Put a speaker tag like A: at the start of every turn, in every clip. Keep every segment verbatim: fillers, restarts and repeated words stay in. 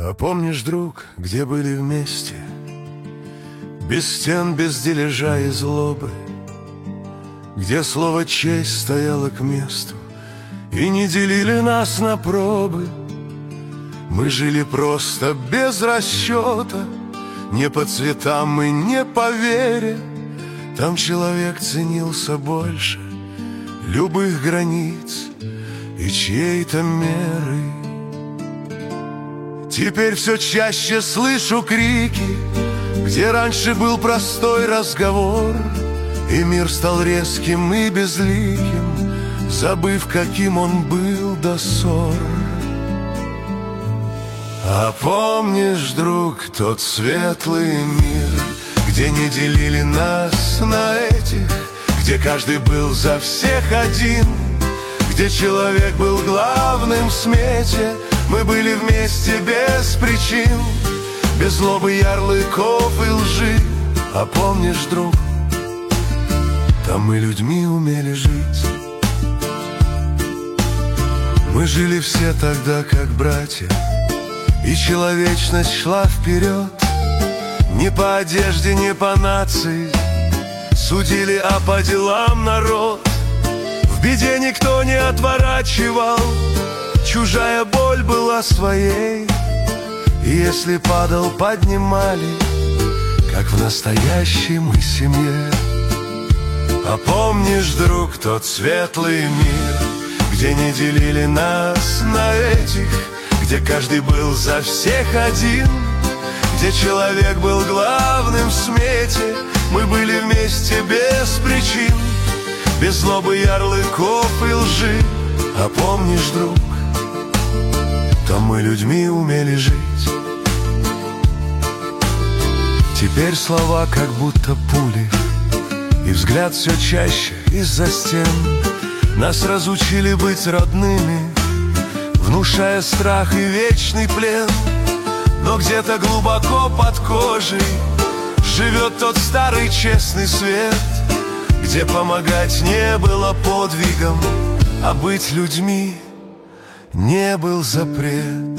A: А помнишь, друг, где были вместе, без стен, без дележа и злобы, где слово «честь» стояло к месту и не делили нас на пробы? Мы жили просто без расчета, не по цветам и не по вере. Там человек ценился больше любых границ и чьей-то меры. Теперь все чаще слышу крики, где раньше был простой разговор, и мир стал резким и безликим, забыв, каким он был до ссор. А помнишь, друг, тот светлый мир, где не делили нас на этих, где каждый был за всех один, где человек был главным в смете? Мы были вместе без причин, без злобы, ярлыков и лжи. А помнишь, друг, там мы людьми умели жить. Мы жили все тогда как братья, и человечность шла вперед. Не по одежде, не по нации судили, а по делам народ. В беде никто не отворачивал, чужая боль была своей, и если падал, поднимали, как в настоящей мы семье. А помнишь, друг, тот светлый мир, где не делили нас на этих, где каждый был за всех один, где человек был главным в смете? Мы были вместе без причин, без злобы, ярлыков и лжи. А помнишь, друг, там мы людьми умели жить. Теперь слова как будто пули, и взгляд все чаще из-за стен. Нас разучили быть родными, внушая страх и вечный плен. Но где-то глубоко под кожей живет тот старый честный свет, где помогать не было подвигом, а быть людьми не был запрет.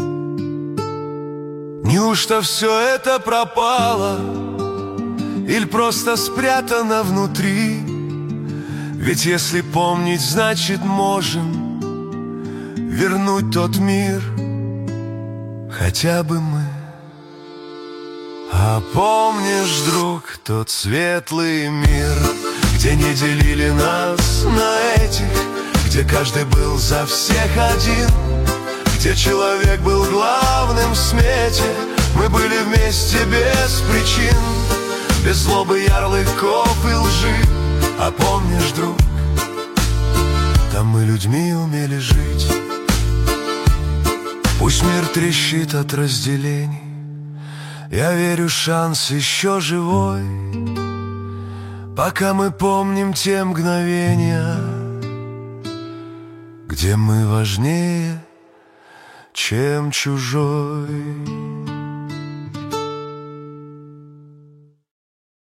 A: Неужто все это пропало или просто спрятано внутри? Ведь если помнить, значит можем вернуть тот мир, хотя бы мы. А помнишь, друг, тот светлый мир, где не делили нас на этих, где каждый был за всех один, где человек был главным в смете? Мы были вместе без причин, без злобы, ярлыков и лжи. А помнишь, друг, там мы людьми умели жить. Пусть мир трещит от разделений, я верю, шанс еще живой, пока мы помним те мгновения, где мы важнее, чем чужой.